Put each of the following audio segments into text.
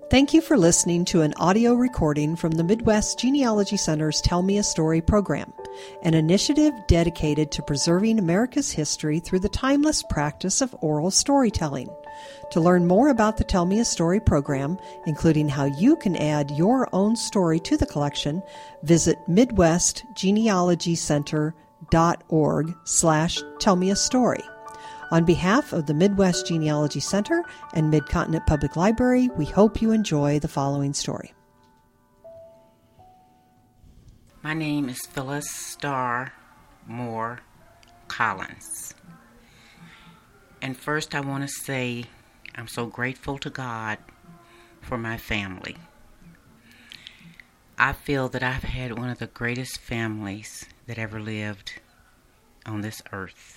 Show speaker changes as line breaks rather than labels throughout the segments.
Thank you for listening to an audio recording from the Midwest Genealogy Center's Tell Me a Story program, an initiative dedicated to preserving America's history through the timeless practice of oral storytelling. To learn more about the Tell Me a Story program, including how you can add your own story to the collection, visit midwestgenealogycenter.org/tellmeastory. On behalf of the Midwest Genealogy Center and Mid-Continent Public Library, we hope you enjoy the following story.
My name is Phyllis Starr Moore Collins. And first I want to say I'm so grateful to God for my family. I feel that I've had one of the greatest families that ever lived on this earth.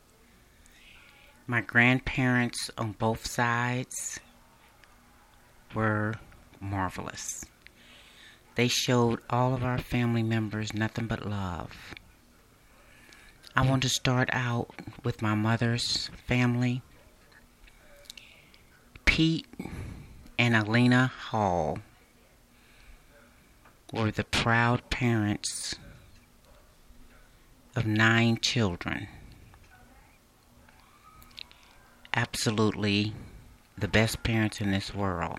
My grandparents on both sides were marvelous. They showed all of our family members nothing but love. I want to start out with my mother's family. Pete and Alina Hall were the proud parents of 9 children. Absolutely the best parents in this world.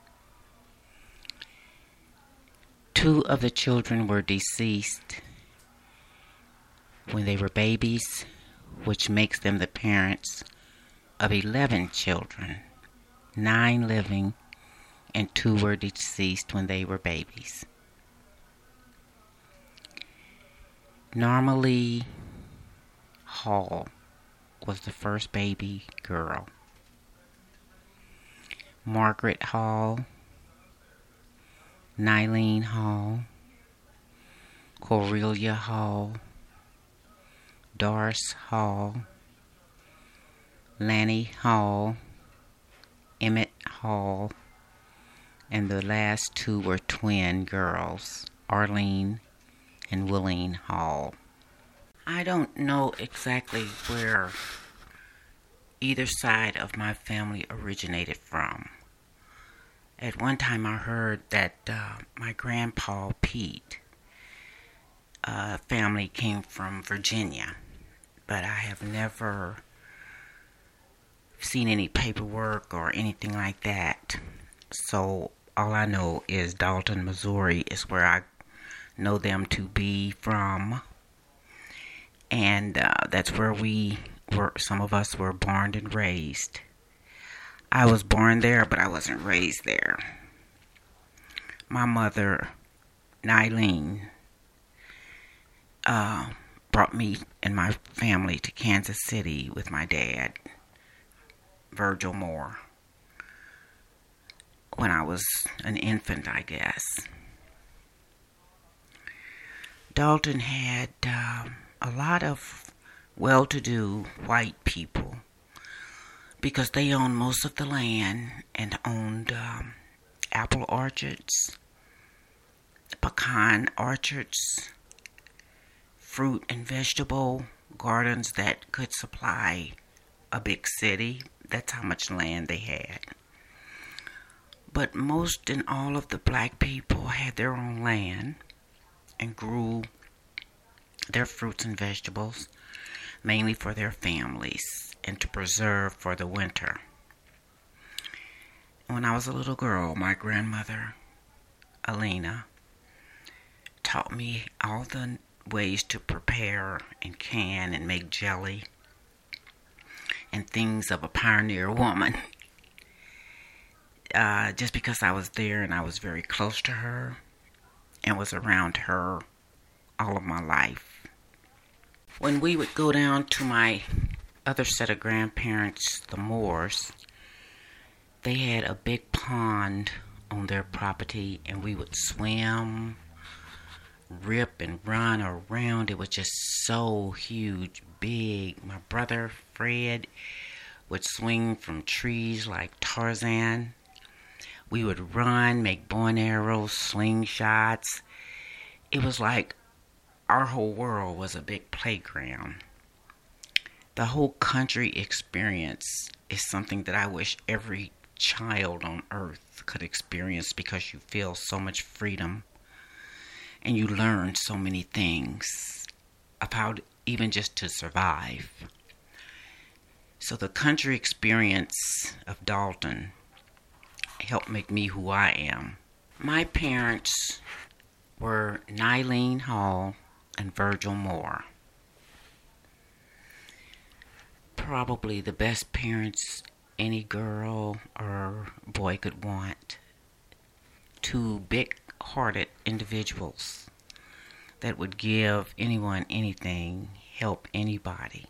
2 of the children were deceased when they were babies, which makes them the parents of 11 children. 9 living and 2 were deceased when they were babies. Normally Hall was the first baby girl. Margaret Hall, Nylene Hall, Correlia Hall, Doris Hall, Lanny Hall, Emmett Hall, and the last 2 were twin girls, Arlene and Willeen Hall. I don't know exactly where either side of my family originated from. At one time I heard that my grandpa Pete family came from Virginia, but I have never seen any paperwork or anything like that. So all I know is Dalton, Missouri is where I know them to be from. And that's where some of us were born and raised. I was born there, but I wasn't raised there. My mother, Nylene, brought me and my family to Kansas City with my dad, Virgil Moore, when I was an infant, I guess. Dalton had a lot of well-to-do white people because they owned most of the land and owned apple orchards, pecan orchards, fruit and vegetable gardens that could supply a big city. That's how much land they had. But most and all of the black people had their own land and grew their fruits and vegetables, mainly for their families and to preserve for the winter. When I was a little girl, my grandmother, Alina, taught me all the ways to prepare and can and make jelly and things of a pioneer woman. Just because I was there and I was very close to her and was around her all of my life. When we would go down to my other set of grandparents, the Moores, they had a big pond on their property and we would swim, rip and run around. It was just so huge, big. My brother, Fred, would swing from trees like Tarzan. We would run, make bow and arrows, slingshots. It was like our whole world was a big playground. The whole country experience is something that I wish every child on earth could experience, because you feel so much freedom and you learn so many things about even just to survive. So the country experience of Dalton helped make me who I am. My parents were Nylene Hall and Virgil Moore. Probably the best parents any girl or boy could want. Two big-hearted individuals that would give anyone anything, help anybody.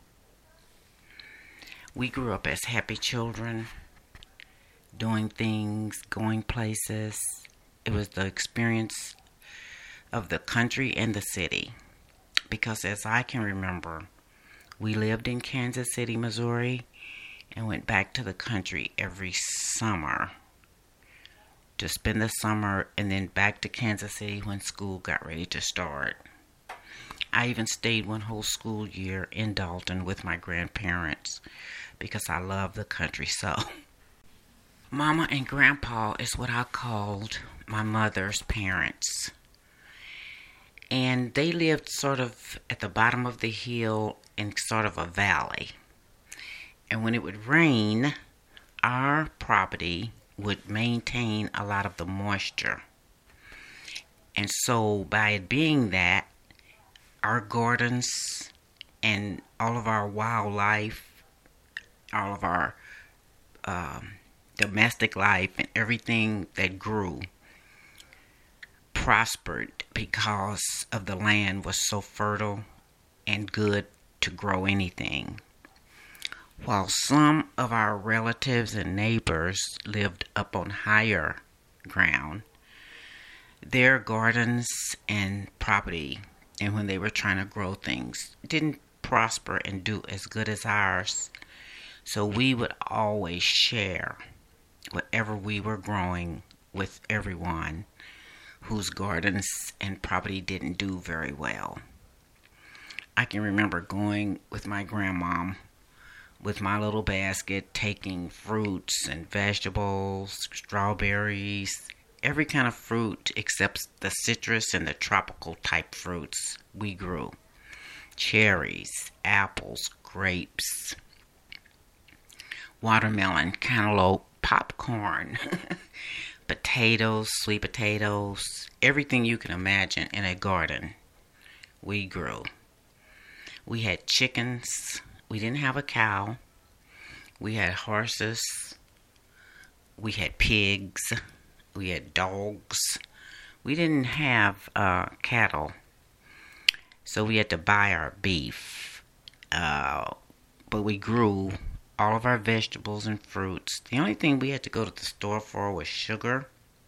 We grew up as happy children, doing things, going places. It was the experience of the country and the city. Because as I can remember, we lived in Kansas City, Missouri, and went back to the country every summer to spend the summer, and then back to Kansas City when school got ready to start. I even stayed one whole school year in Dalton with my grandparents because I love the country so. Mama and Grandpa is what I called my mother's parents. And they lived sort of at the bottom of the hill in sort of a valley. And when it would rain, our property would maintain a lot of the moisture. And so by it being that, our gardens and all of our wildlife, all of our domestic life and everything that grew prospered because of the land was so fertile and good to grow anything. While some of our relatives and neighbors lived up on higher ground, their gardens and property, and when they were trying to grow things, didn't prosper and do as good as ours. So we would always share whatever we were growing with everyone whose gardens and property didn't do very well. I can remember going with my grandmom with my little basket, taking fruits and vegetables, strawberries, every kind of fruit except the citrus and the tropical type fruits we grew. Cherries, apples, grapes, watermelon, cantaloupe, popcorn, potatoes, sweet potatoes, everything you can imagine in a garden we grew. We had chickens. We didn't have a cow. We had horses. We had pigs. We had dogs. We didn't have cattle. So we had to buy our beef. But we grew all of our vegetables and fruits. The only thing we had to go to the store for was sugar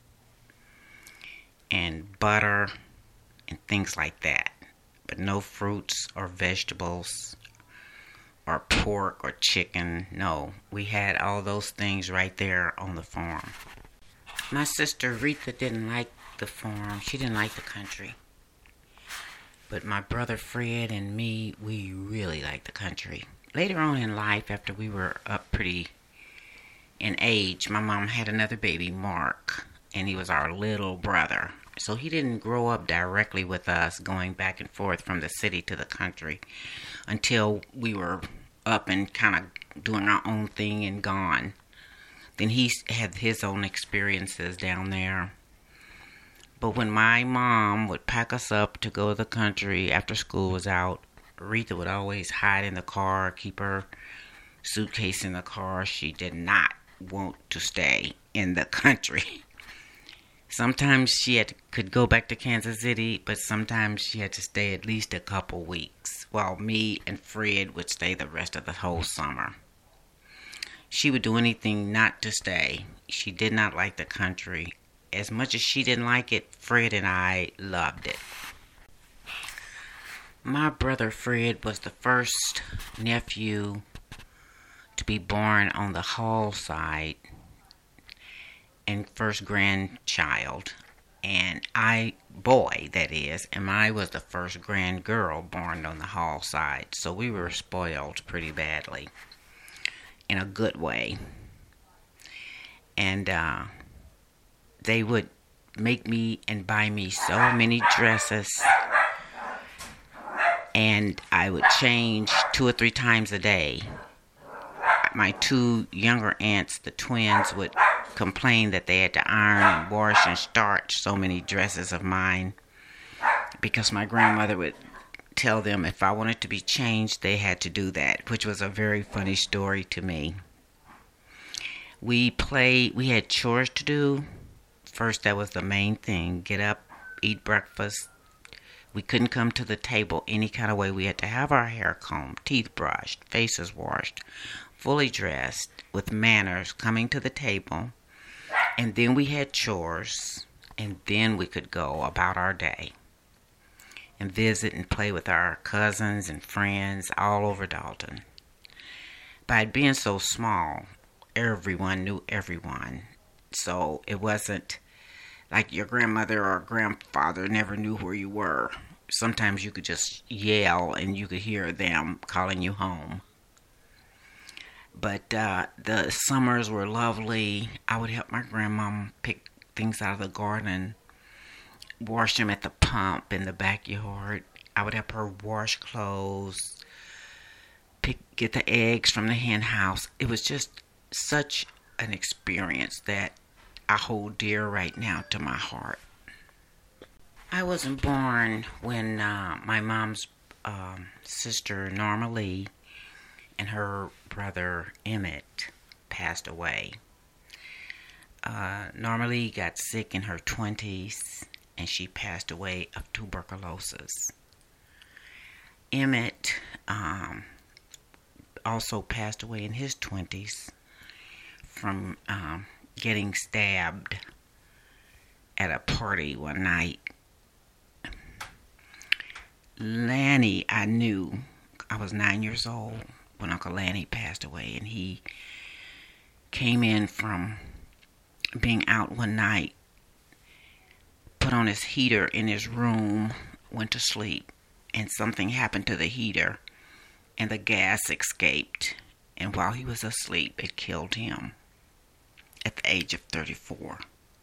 and butter and things like that. But no fruits or vegetables or pork or chicken. No, we had all those things right there on the farm. My sister Retha didn't like the farm. She didn't like the country. But my brother Fred and me, we really liked the country. Later on in life, after we were up pretty in age, my mom had another baby, Mark, and he was our little brother. So he didn't grow up directly with us, going back and forth from the city to the country until we were up and kind of doing our own thing and gone. Then he had his own experiences down there. But when my mom would pack us up to go to the country after school was out, Retha would always hide in the car, keep her suitcase in the car. She did not want to stay in the country. Sometimes she could go back to Kansas City, but sometimes she had to stay at least a couple weeks, while me and Fred would stay the rest of the whole summer. She would do anything not to stay. She did not like the country. As much as she didn't like it, Fred and I loved it. My brother Fred was the first nephew to be born on the Hall side and first grandchild, and I was the first grand girl born on the Hall side, so we were spoiled pretty badly in a good way. And they would make me and buy me so many dresses, and I would change 2 or 3 times a day. My 2 younger aunts, the twins, would complain that they had to iron and wash and starch so many dresses of mine, because my grandmother would tell them if I wanted to be changed, they had to do that, which was a very funny story to me. We had chores to do. First, that was the main thing. Get up, eat breakfast. We couldn't come to the table any kind of way. We had to have our hair combed, teeth brushed, faces washed, fully dressed, with manners, coming to the table. And then we had chores, and then we could go about our day and visit and play with our cousins and friends all over Dalton. By being so small, everyone knew everyone. So it wasn't like your grandmother or grandfather never knew where you were. Sometimes you could just yell and you could hear them calling you home. But the summers were lovely. I would help my grandmom pick things out of the garden, wash them at the pump in the backyard. I would help her wash clothes, get the eggs from the hen house. It was just such an experience that I hold dear right now to my heart. I wasn't born when my mom's sister Norma Lee and her brother Emmett passed away. Norma Lee got sick in her 20s and she passed away of tuberculosis. Emmett also passed away in his 20s from getting stabbed at a party one night. Lanny, I knew. I was 9 years old when Uncle Lanny passed away, and he came in from being out one night, put on his heater in his room, went to sleep, and something happened to the heater, and the gas escaped, and while he was asleep, it killed him at the age of 34.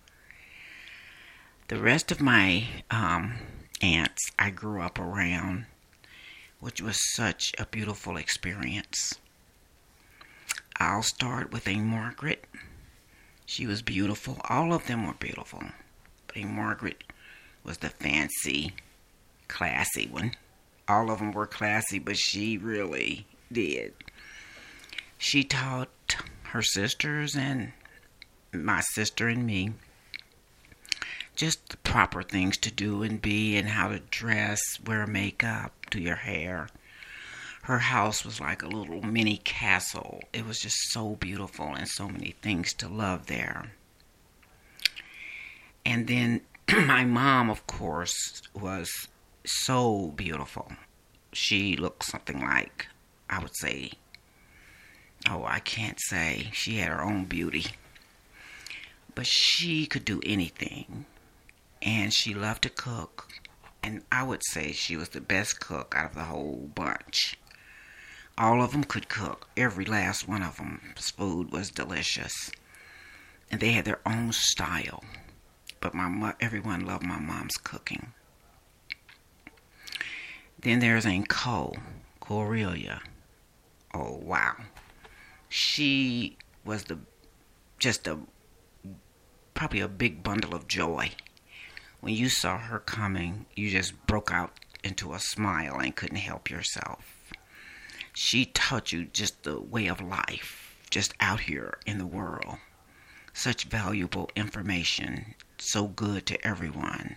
The rest of my aunts I grew up around, which was such a beautiful experience. I'll start with Aunt Margaret. She was beautiful. All of them were beautiful. But Aunt Margaret was the fancy, classy one. All of them were classy, but she really did. She taught her sisters and my sister and me just the proper things to do and be, and how to dress, wear makeup, do your hair. Her house was like a little mini castle. It was just so beautiful and so many things to love there. And then my mom, of course, was so beautiful. She looked something like, I would say, I can't say. She had her own beauty. But she could do anything. And she loved to cook. And I would say she was the best cook out of the whole bunch. All of them could cook. Every last one of them's food was delicious. And they had their own style. But everyone loved my mom's cooking. Then there's Aunt Corelia. Oh, wow. She was probably a big bundle of joy. When you saw her coming, you just broke out into a smile and couldn't help yourself. She taught you just the way of life, just out here in the world. Such valuable information, so good to everyone.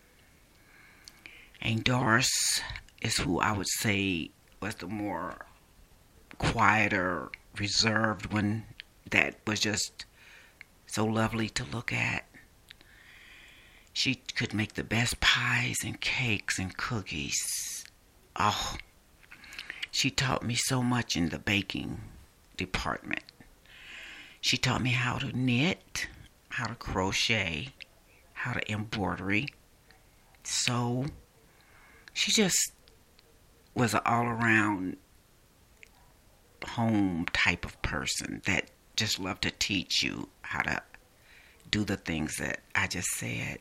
And Doris is who I would say was the more quieter, reserved one that was just so lovely to look at. She could make the best pies and cakes and cookies. Oh, she taught me so much in the baking department. She taught me how to knit, how to crochet, how to embroidery, sew. She just was an all-around home type of person that just loved to teach you how to do the things that I just said.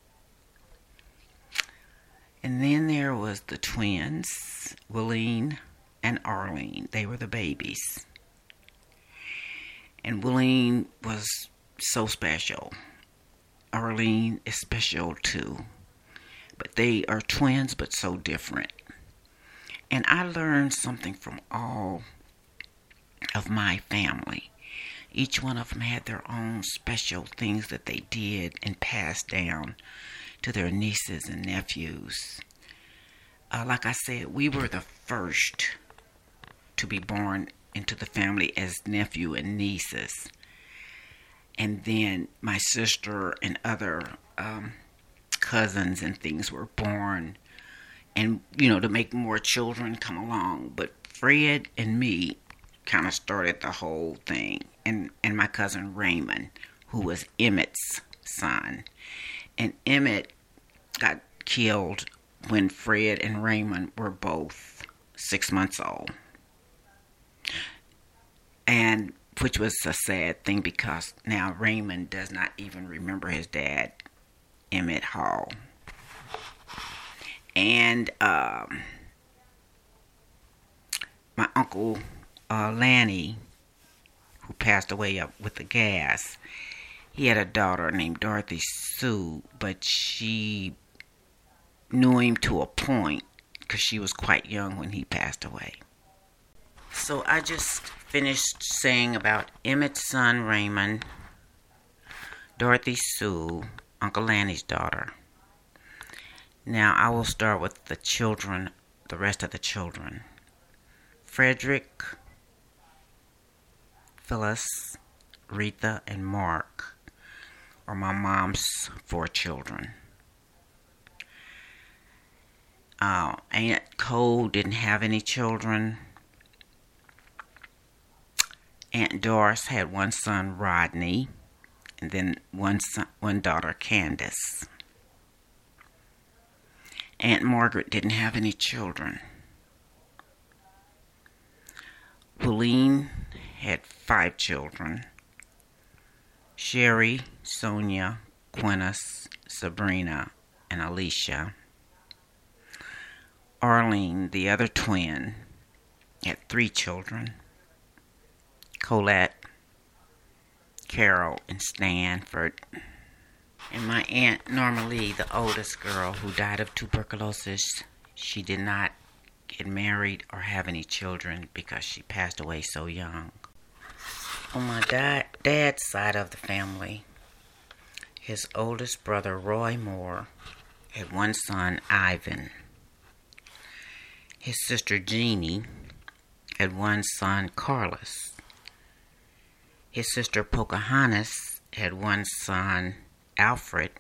And then there was the twins, Willeen and Arlene. They were the babies. And Willeen was so special. Arlene is special too. But they are twins, but so different. And I learned something from all of my family. Each one of them had their own special things that they did and passed down to their nieces and nephews. Like I said, we were the first to be born into the family as nephew and nieces. And then my sister and other cousins and things were born. And, to make more children come along. But Fred and me kind of started the whole thing. And my cousin Raymond, who was Emmett's son. And Emmett got killed when Fred and Raymond were both 6 months old. And which was a sad thing because now Raymond does not even remember his dad, Emmett Hall. And my uncle Lanny, who passed away up with the gas, he had a daughter named Dorothy Sue, but she knew him to a point because she was quite young when he passed away. So I just finished saying about Emmett's son Raymond, Dorothy Sue, Uncle Lanny's daughter. Now I will start with the children, the rest of the children. Frederick, Phyllis, Retha, and Mark are my mom's 4 children. Aunt Cole didn't have any children. Aunt Doris had one son, Rodney, and then one daughter, Candace. Aunt Margaret didn't have any children. Willeen had 5 children. Sherry, Sonia, Quintus, Sabrina, and Alicia. Arlene, the other twin, had 3 children. Colette, Carol, and Stanford. And my Aunt Normalie, the oldest girl who died of tuberculosis, she did not get married or have any children because she passed away so young. On my dad's side of the family, his oldest brother, Roy Moore, had one son, Ivan. His sister, Jeannie, had one son, Carlos. His sister, Pocahontas, had one son, Alfred.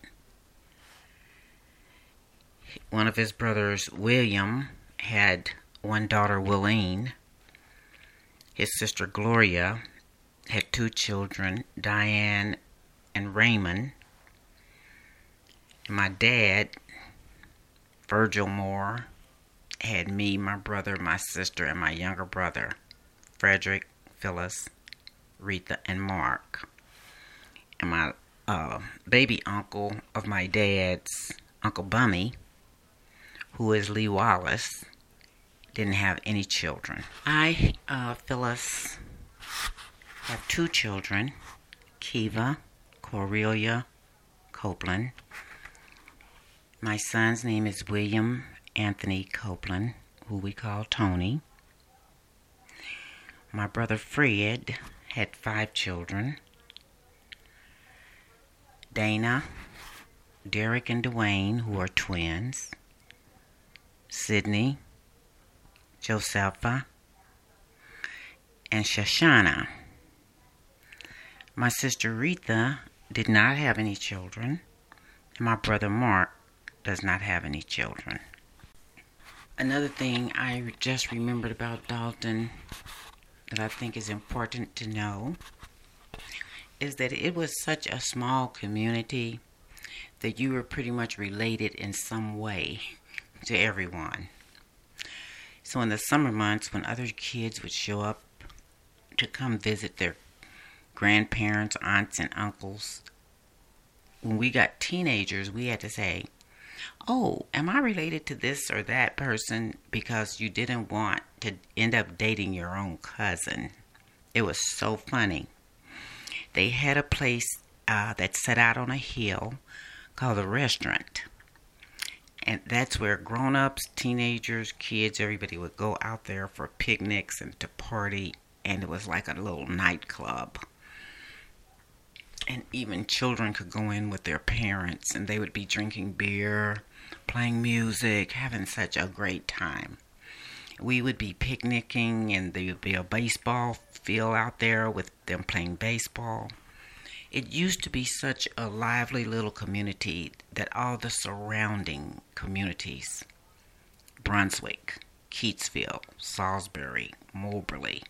One of his brothers, William, had one daughter, Willeen. His sister, Gloria, had 2 children, Diane and Raymond. My dad, Virgil Moore, had me, my brother, my sister, and my younger brother, Frederick, Phyllis, Retha, and Mark. And my baby uncle of my dad's, Uncle Bummy, who is Lee Wallace, didn't have any children. I, Phyllis, have 2 children, Kiva, Cornelia Copeland. My son's name is William Anthony Copeland, who we call Tony. My brother Fred had 5 children. Dana, Derek, and Dwayne, who are twins. Sydney, Josepha, and Shoshana. My sister Retha did not have any children, and my brother Mark does not have any children. Another thing I just remembered about Dalton that I think is important to know is that it was such a small community that you were pretty much related in some way to everyone. So in the summer months when other kids would show up to come visit their grandparents, aunts, and uncles. When we got teenagers, we had to say, oh, am I related to this or that person? Because you didn't want to end up dating your own cousin. It was so funny. They had a place that set out on a hill called the restaurant. And that's where grown-ups, teenagers, kids, everybody would go out there for picnics and to party. And it was like a little nightclub. And even children could go in with their parents and they would be drinking beer, playing music, having such a great time. We would be picnicking and there would be a baseball field out there with them playing baseball. It used to be such a lively little community that all the surrounding communities, Brunswick, Keatsville, Salisbury, Moberly,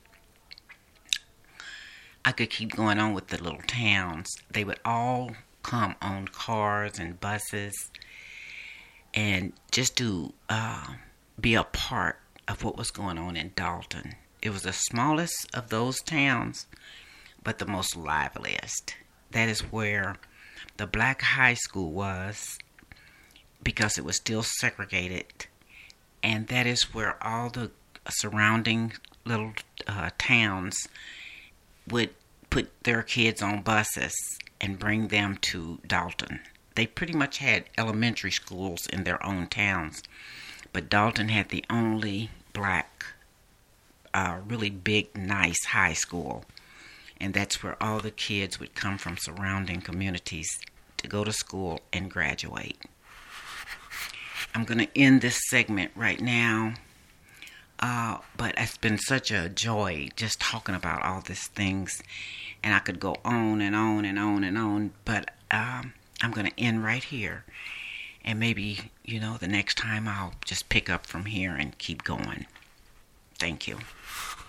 I could keep going on with the little towns. They would all come on cars and buses and just to be a part of what was going on in Dalton. It was the smallest of those towns, but the most liveliest. That is where the black high school was, because it was still segregated. And that is where all the surrounding little towns would put their kids on buses and bring them to Dalton. They pretty much had elementary schools in their own towns, but Dalton had the only black, really big, nice high school. And that's where all the kids would come from surrounding communities to go to school and graduate. I'm going to end this segment right now. But it's been such a joy just talking about all these things. And I could go on and on and on and on. But I'm going to end right here. And maybe, the next time I'll just pick up from here and keep going. Thank you.